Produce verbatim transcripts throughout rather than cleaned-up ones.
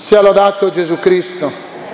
Sia lodato Gesù Cristo.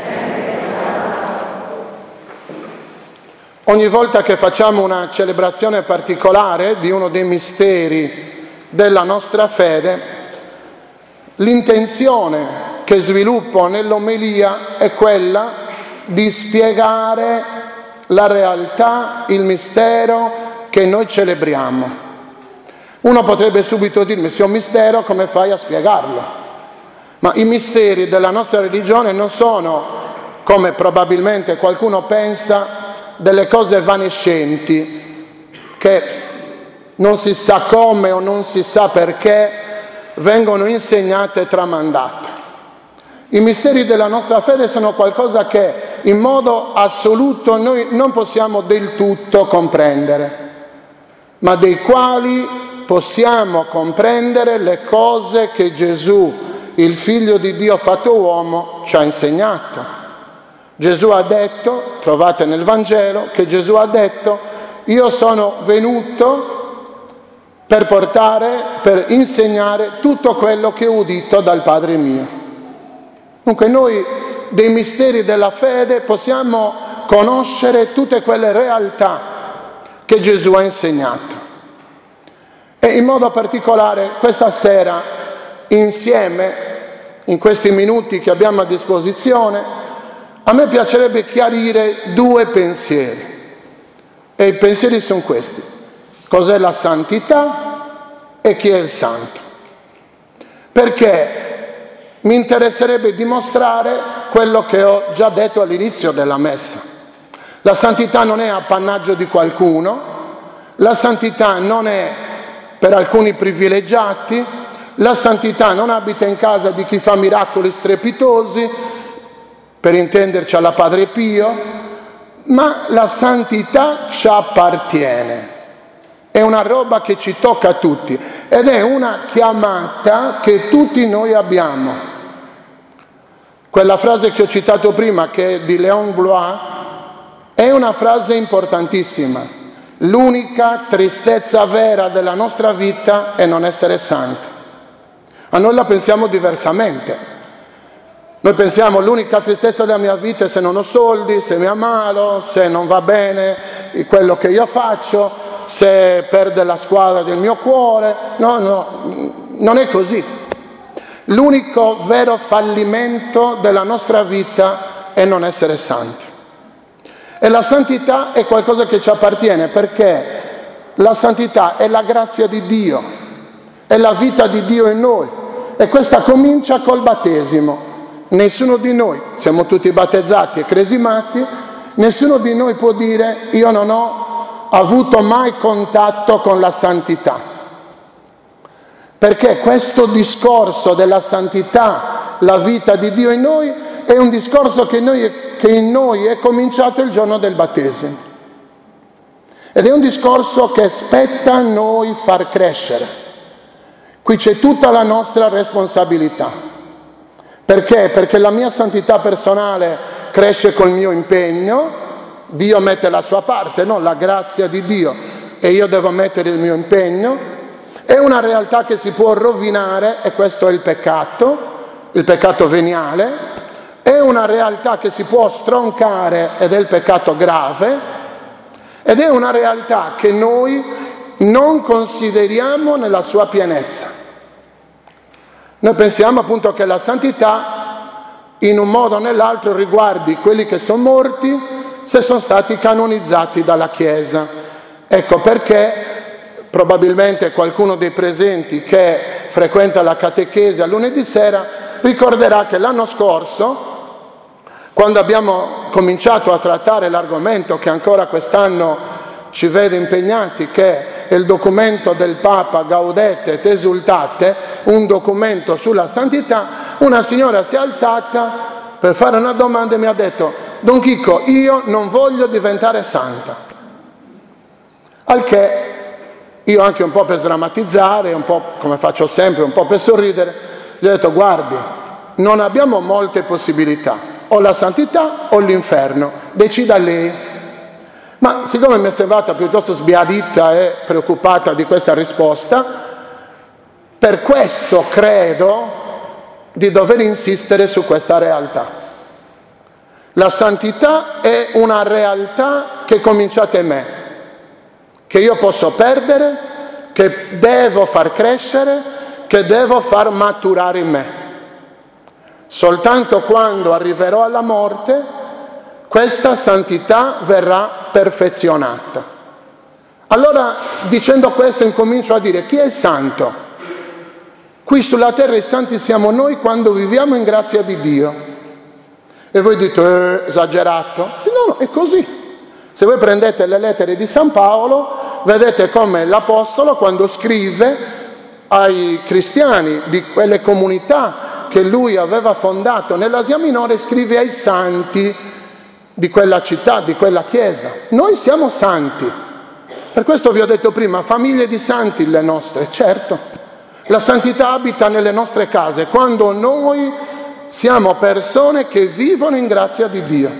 Ogni volta che facciamo una celebrazione particolare di uno dei misteri della nostra fede, l'intenzione che sviluppo nell'omelia è quella di spiegare la realtà, il mistero che noi celebriamo. Uno potrebbe subito dirmi: se è un mistero, come fai a spiegarlo? Ma i misteri della nostra religione non sono, come probabilmente qualcuno pensa, delle cose evanescenti che non si sa come o non si sa perché vengono insegnate e tramandate. I misteri della nostra fede sono qualcosa che in modo assoluto noi non possiamo del tutto comprendere, ma dei quali possiamo comprendere le cose che Gesù, il Figlio di Dio fatto uomo, ci ha insegnato. Gesù ha detto, trovate nel Vangelo, che Gesù ha detto: io sono venuto per portare, per insegnare tutto quello che ho udito dal Padre mio. Dunque noi dei misteri della fede possiamo conoscere tutte quelle realtà che Gesù ha insegnato. E in modo particolare questa sera, insieme, in questi minuti che abbiamo a disposizione, a me piacerebbe chiarire due pensieri. E i pensieri sono questi: cos'è la santità e chi è il santo? Perché mi interesserebbe dimostrare quello che ho già detto all'inizio della messa. La santità non è appannaggio di qualcuno, la santità non è per alcuni privilegiati, la santità non abita in casa di chi fa miracoli strepitosi, per intenderci alla Padre Pio, ma la santità ci appartiene. È una roba che ci tocca a tutti ed è una chiamata che tutti noi abbiamo. Quella frase che ho citato prima, che è di Léon Blois, è una frase importantissima. L'unica tristezza vera della nostra vita è non essere santi. A noi la pensiamo diversamente. Noi pensiamo: l'unica tristezza della mia vita è se non ho soldi, se mi ammalo, se non va bene quello che io faccio, se perde la squadra del mio cuore. No, no, non è così. L'unico vero fallimento della nostra vita è non essere santi. E la santità è qualcosa che ci appartiene, perché la santità è la grazia di Dio, è la vita di Dio in noi, e questa comincia col battesimo. Nessuno di noi, siamo tutti battezzati e cresimati, nessuno di noi può dire: io non ho avuto mai contatto con la santità. Perché questo discorso della santità, la vita di Dio in noi, è un discorso che, noi, che in noi è cominciato il giorno del battesimo. Ed è un discorso che spetta a noi far crescere. Qui c'è tutta la nostra responsabilità. Perché? Perché la mia santità personale cresce col mio impegno, Dio mette la sua parte, no? La grazia di Dio, e io devo mettere il mio impegno. È una realtà che si può rovinare, e questo è il peccato, il peccato veniale. È una realtà che si può stroncare, ed è il peccato grave. Ed è una realtà che noi non consideriamo nella sua pienezza. Noi pensiamo appunto che la santità in un modo o nell'altro riguardi quelli che sono morti se sono stati canonizzati dalla Chiesa. Ecco perché probabilmente qualcuno dei presenti che frequenta la catechesi a lunedì sera ricorderà che l'anno scorso, quando abbiamo cominciato a trattare l'argomento che ancora quest'anno ci vede impegnati, che è il documento del Papa Gaudete et Exsultate, un documento sulla santità, una signora si è alzata per fare una domanda e mi ha detto: Don Chicco, io non voglio diventare santa. Al che io, anche un po' per sdrammatizzare, un po' come faccio sempre, un po' per sorridere, gli ho detto: guardi, non abbiamo molte possibilità, o la santità o l'inferno, decida lei. Ma siccome mi è sembrata piuttosto sbiadita e preoccupata di questa risposta, per questo credo di dover insistere su questa realtà. La santità è una realtà che cominciate in me, che io posso perdere, che devo far crescere, che devo far maturare in me. Soltanto quando arriverò alla morte, questa santità verrà perfezionata. Allora, dicendo questo, incomincio a dire: chi è santo? Qui sulla terra i santi siamo noi quando viviamo in grazia di Dio. E voi dite, eh, esagerato? Sì, no, no, è così. Se voi prendete le lettere di San Paolo, vedete come l'Apostolo, quando scrive ai cristiani di quelle comunità che lui aveva fondato nell'Asia Minore, scrive ai santi di quella città, di quella chiesa. Noi siamo santi. Per questo vi ho detto prima, famiglie di santi le nostre, certo. La santità abita nelle nostre case, quando noi siamo persone che vivono in grazia di Dio.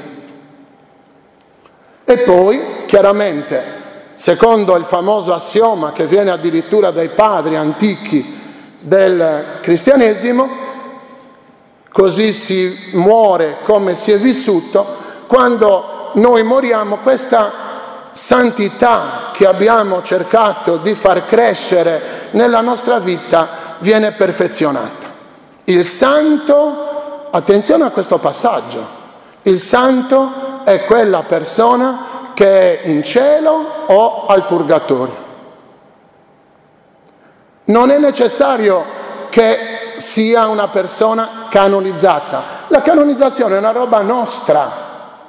E poi, chiaramente, secondo il famoso assioma che viene addirittura dai padri antichi del cristianesimo, così si muore come si è vissuto, quando noi moriamo questa santità che abbiamo cercato di far crescere nella nostra vita viene perfezionata. Il santo, attenzione a questo passaggio, il santo è quella persona che è in cielo o al purgatorio. Non è necessario che sia una persona canonizzata. La canonizzazione è una roba nostra.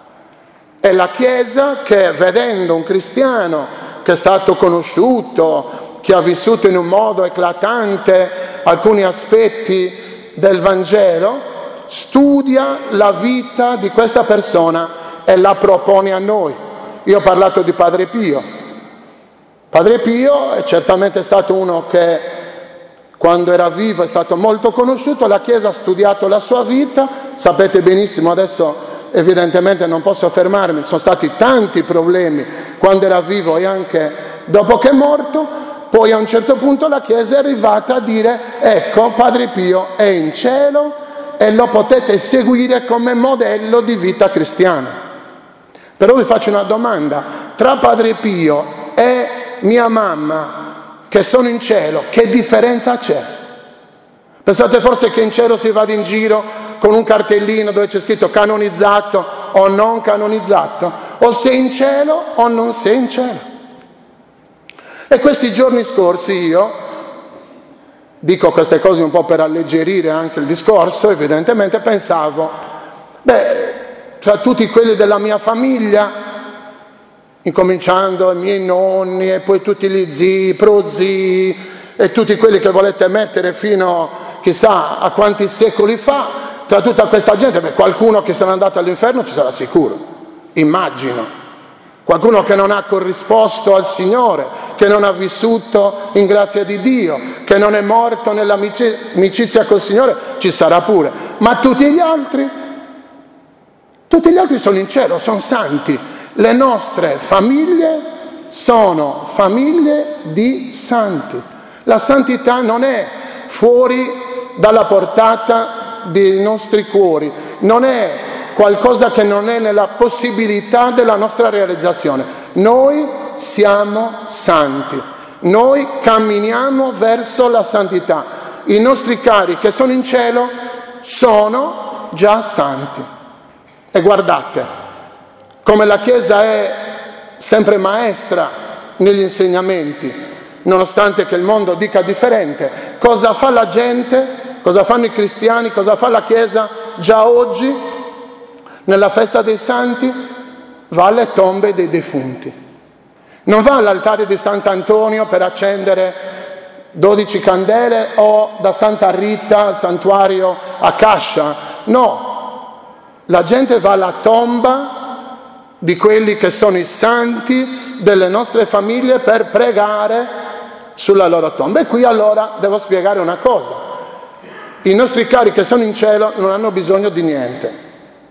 È la Chiesa che, vedendo un cristiano che è stato conosciuto, che ha vissuto in un modo eclatante alcuni aspetti del Vangelo, studia la vita di questa persona e la propone a noi. Io ho parlato di Padre Pio. Padre Pio è certamente stato uno che, quando era vivo, è stato molto conosciuto. La Chiesa ha studiato la sua vita. Sapete benissimo, adesso evidentemente non posso fermarmi, ci sono stati tanti problemi quando era vivo e anche dopo che è morto. Poi a un certo punto la Chiesa è arrivata a dire: ecco, Padre Pio è in cielo e lo potete seguire come modello di vita cristiana. Però vi faccio una domanda: tra Padre Pio e mia mamma, che sono in cielo, che differenza c'è? Pensate forse che in cielo si vada in giro con un cartellino dove c'è scritto canonizzato o non canonizzato? O sei in cielo o non sei in cielo. E questi giorni scorsi io dico queste cose un po' per alleggerire anche il discorso, evidentemente pensavo, beh, tra tutti quelli della mia famiglia, incominciando i miei nonni e poi tutti gli zii, prozii e tutti quelli che volete mettere fino chissà a quanti secoli fa, tra tutta questa gente, beh, qualcuno che se n'è andato all'inferno ci sarà sicuro, immagino. Qualcuno che non ha corrisposto al Signore, che non ha vissuto in grazia di Dio, che non è morto nell'amicizia col Signore, ci sarà pure. Ma tutti gli altri? Tutti gli altri sono in cielo, sono santi. Le nostre famiglie sono famiglie di santi. La santità non è fuori dalla portata dei nostri cuori, non è qualcosa che non è nella possibilità della nostra realizzazione. Noi siamo santi, noi camminiamo verso la santità. I nostri cari che sono in cielo sono già santi. E guardate, come la Chiesa è sempre maestra negli insegnamenti, nonostante che il mondo dica differente, cosa fa la gente, cosa fanno i cristiani, cosa fa la Chiesa già oggi? Nella festa dei santi va alle tombe dei defunti. Non va all'altare di Sant'Antonio per accendere dodici candele o da Santa Rita al santuario a Cascia. No, la gente va alla tomba di quelli che sono i santi delle nostre famiglie per pregare sulla loro tomba. E qui allora devo spiegare una cosa. I nostri cari che sono in cielo non hanno bisogno di niente.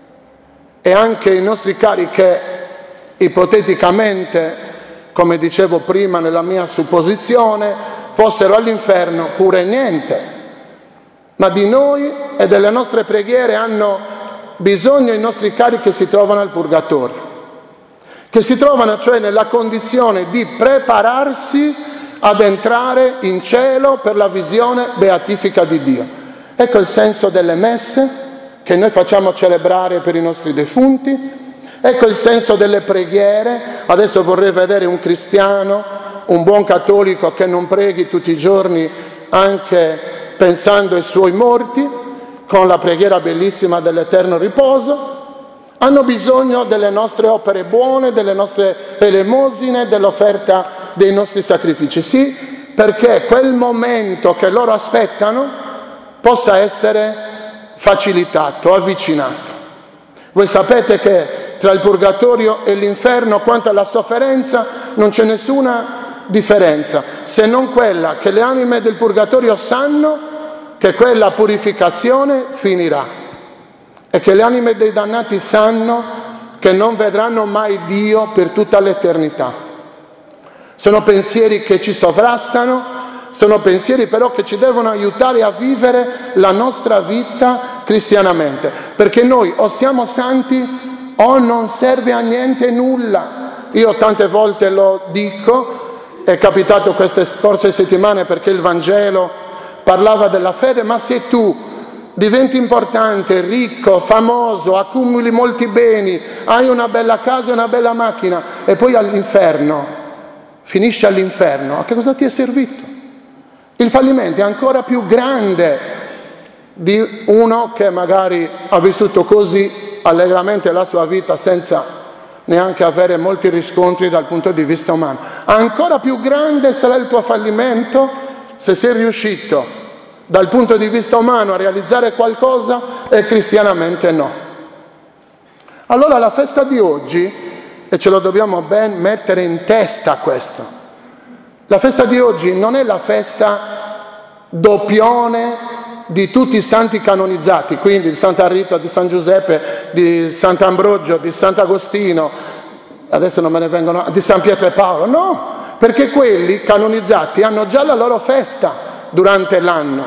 E anche i nostri cari che ipoteticamente, come dicevo prima nella mia supposizione, fossero all'inferno, pure niente. ma di noi e delle nostre preghiere hanno bisogno i nostri cari che si trovano al purgatorio, che si trovano cioè nella condizione di prepararsi ad entrare in cielo per la visione beatifica di Dio. Ecco il senso delle messe che noi facciamo celebrare per i nostri defunti, ecco il senso delle preghiere. Adesso vorrei vedere un cristiano, un buon cattolico che non preghi tutti i giorni anche pensando ai suoi morti, con la preghiera bellissima dell'eterno riposo. Hanno bisogno delle nostre opere buone, delle nostre elemosine, dell'offerta dei nostri sacrifici, sì, perché quel momento che loro aspettano possa essere facilitato, avvicinato. Voi sapete che tra il purgatorio e l'inferno, quanto alla sofferenza, non c'è nessuna differenza, se non quella che le anime del purgatorio sanno che quella purificazione finirà e che le anime dei dannati sanno che non vedranno mai Dio per tutta l'eternità. Sono pensieri che ci sovrastano, sono pensieri però che ci devono aiutare a vivere la nostra vita cristianamente, perché noi o siamo santi o non serve a niente nulla. Io tante volte lo dico, è capitato queste scorse settimane perché il Vangelo parlava della fede, ma se tu diventi importante, ricco, famoso, accumuli molti beni, hai una bella casa e una bella macchina e poi all'inferno, finisci all'inferno, a che cosa ti è servito? Il fallimento è ancora più grande di uno che magari ha vissuto così allegramente la sua vita senza neanche avere molti riscontri dal punto di vista umano. Ancora più grande sarà il tuo fallimento se sei riuscito dal punto di vista umano a realizzare qualcosa e cristianamente no. Allora la festa di oggi, e ce lo dobbiamo ben mettere in testa questo, la festa di oggi non è la festa doppione di tutti i santi canonizzati, quindi di Santa Rita, di San Giuseppe, di Sant'Ambrogio, di Sant'Agostino, adesso non me ne vengono, di San Pietro e Paolo, no, perché quelli canonizzati hanno già la loro festa durante l'anno.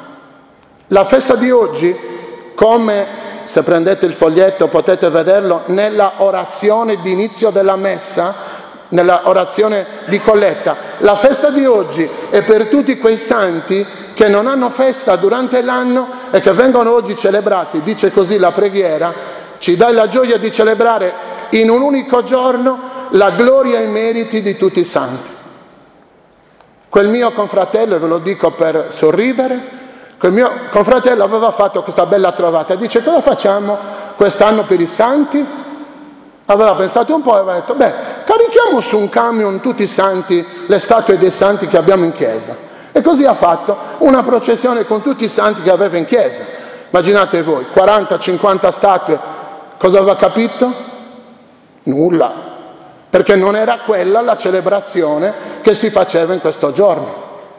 La festa di oggi, come se prendete il foglietto potete vederlo nella orazione di inizio della messa, nella orazione di colletta, la festa di oggi è per tutti quei santi che non hanno festa durante l'anno e che vengono oggi celebrati. Dice così la preghiera: ci dai la gioia di celebrare in un unico giorno la gloria e i meriti di tutti i santi. Quel mio confratello, e ve lo dico per sorridere, quel mio confratello aveva fatto questa bella trovata, dice: cosa facciamo quest'anno per i santi? Aveva pensato un po' e aveva detto: beh, carichiamo su un camion tutti i santi, le statue dei santi che abbiamo in chiesa. E così ha fatto una processione con tutti i santi che aveva in chiesa. Immaginate voi, quaranta cinquanta statue, cosa aveva capito? Nulla, perché non era quella la celebrazione che si faceva in questo giorno.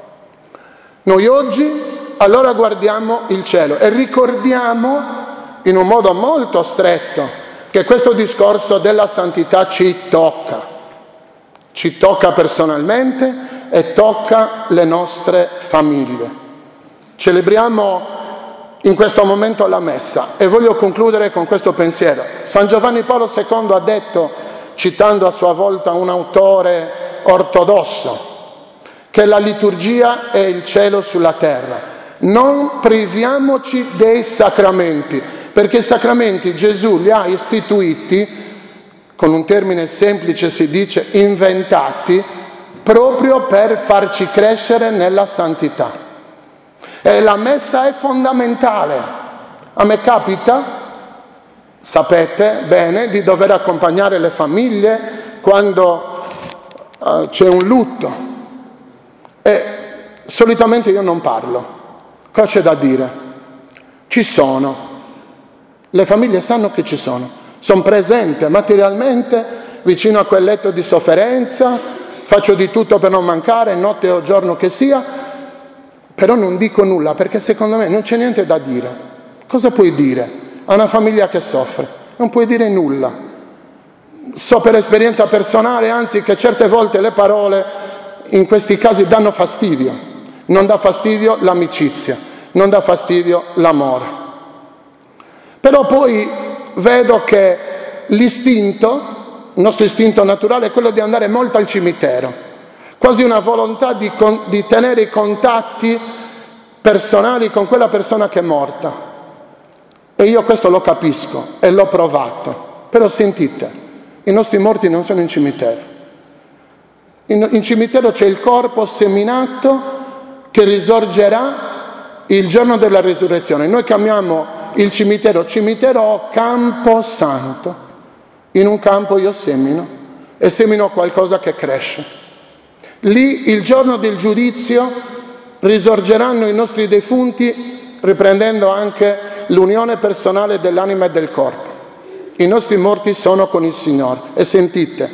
Noi oggi allora guardiamo il cielo e ricordiamo in un modo molto stretto che questo discorso della santità ci tocca, ci tocca personalmente e tocca le nostre famiglie. Celebriamo in questo momento la messa e voglio concludere con questo pensiero. San Giovanni Paolo secondo ha detto, citando a sua volta un autore ortodosso, che la liturgia è il cielo sulla terra. Non priviamoci dei sacramenti, perché i sacramenti Gesù li ha istituiti, con un termine semplice si dice inventati, proprio per farci crescere nella santità. E la messa è fondamentale. A me capita, sapete bene, di dover accompagnare le famiglie quando uh, c'è un lutto. E solitamente io non parlo. Cosa c'è da dire? Ci sono. Le famiglie sanno che ci sono, sono presente materialmente vicino a quel letto di sofferenza, faccio di tutto per non mancare, notte o giorno che sia, però non dico nulla perché secondo me non c'è niente da dire. Cosa puoi dire a una famiglia che soffre? Non puoi dire nulla. So per esperienza personale, anzi, che certe volte le parole in questi casi danno fastidio. Non dà fastidio l'amicizia. non dà fastidio l'amore. Però poi vedo che l'istinto, il nostro istinto naturale è quello di andare molto al cimitero, quasi una volontà di, con, di tenere i contatti personali con quella persona che è morta. E io questo lo capisco e l'ho provato. Però sentite, i nostri morti non sono in cimitero. In, in cimitero c'è il corpo seminato che risorgerà il giorno della risurrezione. Noi chiamiamo il cimitero cimitero o campo santo. In un campo io semino e semino qualcosa che cresce. Lì il giorno del giudizio risorgeranno i nostri defunti, riprendendo anche l'unione personale dell'anima e del corpo. I nostri morti sono con il Signore. E sentite,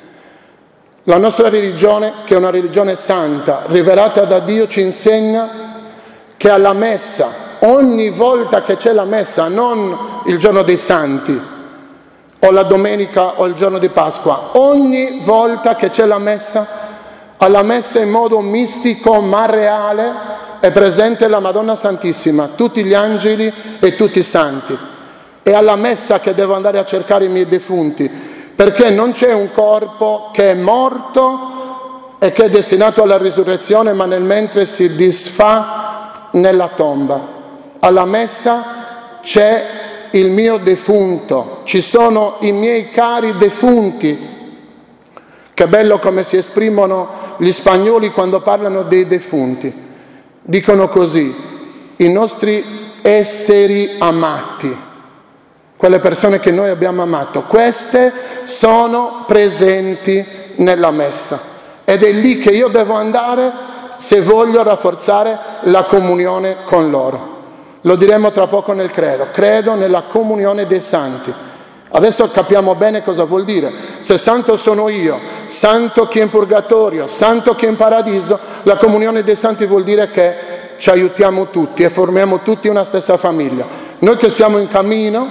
la nostra religione, che è una religione santa, rivelata da Dio, ci insegna che alla messa, ogni volta che c'è la messa, non il giorno dei santi, o la domenica o il giorno di Pasqua, ogni volta che c'è la messa, alla messa in modo mistico ma reale è presente la Madonna Santissima, tutti gli angeli e tutti i santi. È alla messa che devo andare a cercare i miei defunti, perché non c'è un corpo che è morto e che è destinato alla risurrezione, ma nel mentre si disfà nella tomba. Alla messa c'è il mio defunto, ci sono i miei cari defunti. Che bello come si esprimono gli spagnoli quando parlano dei defunti. Dicono così: i nostri esseri amati, quelle persone che noi abbiamo amato, queste sono presenti nella messa. Ed è lì che io devo andare se voglio rafforzare la comunione con loro. Lo diremo tra poco nel credo. Credo nella comunione dei santi. Adesso capiamo bene cosa vuol dire. Se santo sono io, santo chi è in purgatorio, santo chi è in paradiso, la comunione dei santi vuol dire che ci aiutiamo tutti e formiamo tutti una stessa famiglia. Noi che siamo in cammino,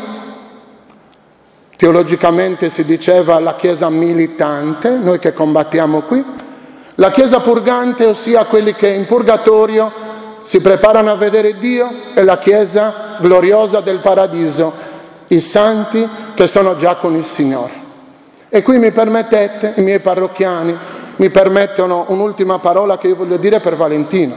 teologicamente si diceva la Chiesa militante, noi che combattiamo qui, la Chiesa purgante, ossia quelli che in purgatorio si preparano a vedere Dio, e la Chiesa gloriosa del paradiso, i santi che sono già con il Signore. E qui mi permettete, i miei parrocchiani mi permettono un'ultima parola che io voglio dire per Valentino,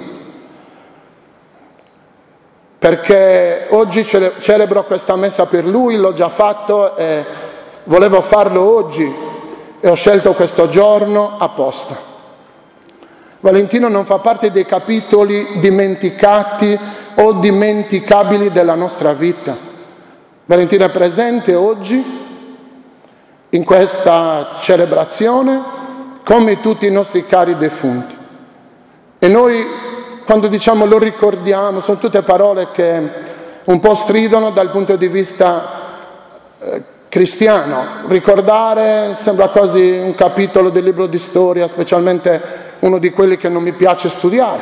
perché oggi cele- celebro questa messa per lui, l'ho già fatto e volevo farlo oggi e ho scelto questo giorno apposta. Valentino non fa parte dei capitoli dimenticati o dimenticabili della nostra vita. Valentino è presente oggi in questa celebrazione come tutti i nostri cari defunti. E noi, quando diciamo lo ricordiamo, sono tutte parole che un po' stridono dal punto di vista eh, cristiano. Ricordare sembra quasi un capitolo del libro di storia, specialmente uno di quelli che non mi piace studiare.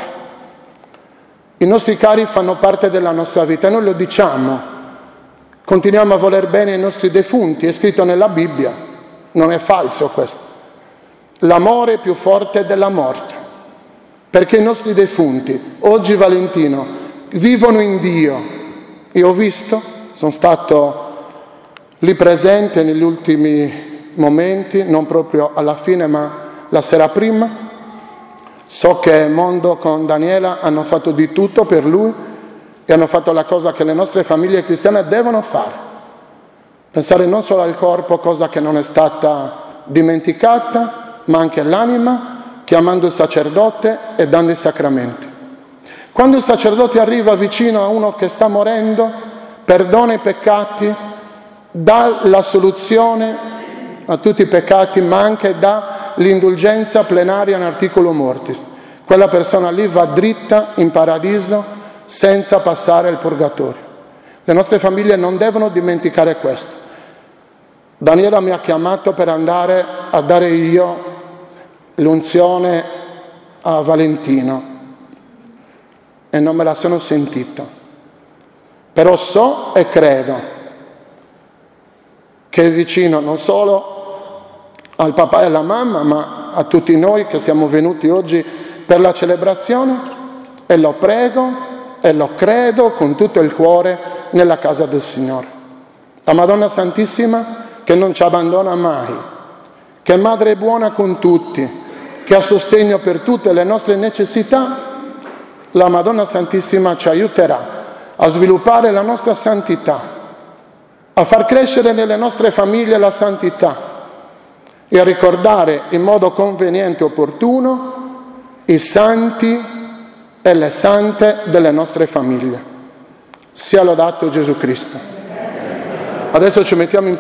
I nostri cari fanno parte della nostra vita e noi lo diciamo, continuiamo a voler bene ai nostri defunti, è scritto nella Bibbia, non è falso questo. L'amore è più forte della morte, perché i nostri defunti, oggi Valentino, vivono in Dio. Io ho visto, sono stato lì presente negli ultimi momenti, non proprio alla fine ma la sera prima. So che Mondo con Daniela hanno fatto di tutto per lui e hanno fatto la cosa che le nostre famiglie cristiane devono fare. Pensare non solo al corpo, cosa che non è stata dimenticata, ma anche all'anima, chiamando il sacerdote e dando i sacramenti. Quando il sacerdote arriva vicino a uno che sta morendo, perdona i peccati, dà la soluzione a tutti i peccati, ma anche dà l'indulgenza plenaria in articulo mortis. Quella persona lì va dritta in paradiso senza passare il purgatorio. Le nostre famiglie non devono dimenticare questo. Daniela mi ha chiamato per andare a dare io l'unzione a Valentino e non me la sono sentita. Però so e credo che è vicino non solo al papà e alla mamma, ma a tutti noi che siamo venuti oggi per la celebrazione, e lo prego e lo credo con tutto il cuore nella casa del Signore. La Madonna Santissima che non ci abbandona mai, che è madre buona con tutti, che ha sostegno per tutte le nostre necessità, la Madonna Santissima ci aiuterà a sviluppare la nostra santità, a far crescere nelle nostre famiglie la santità e a ricordare in modo conveniente e opportuno i santi e le sante delle nostre famiglie. Sia lodato Gesù Cristo. Adesso ci mettiamo in